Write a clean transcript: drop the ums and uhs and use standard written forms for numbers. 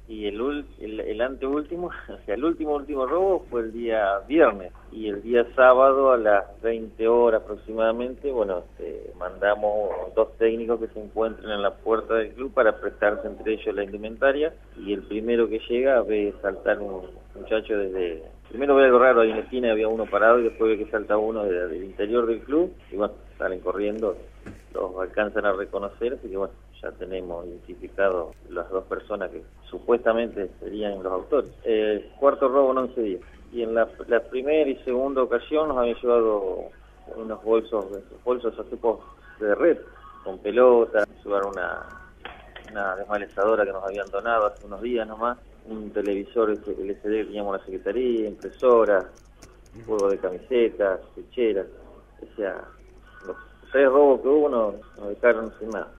Y el anteúltimo, o sea, el último robo fue el día viernes, y el día sábado a las 20 horas aproximadamente, bueno, mandamos 2 técnicos que se encuentren en la puerta del club para prestarse entre ellos la indumentaria, y el primero que llega ve saltar un muchacho primero ve algo raro, ahí en la esquina había uno parado, y después ve que salta uno del interior del club, y bueno, salen corriendo, los alcanzan a reconocer, así que bueno, ya tenemos identificado las 2 personas que supuestamente serían los autores. Cuarto robo en 11 días. Y en la primera y segunda ocasión nos habían llevado unos bolsos a tipo de red, con pelota, llevaron una desmalezadora que nos habían donado hace unos días nomás, un televisor LCD que teníamos en la secretaría, impresora, juego de camisetas, ficheras, o sea, los 3 robos que hubo nos dejaron sin nada.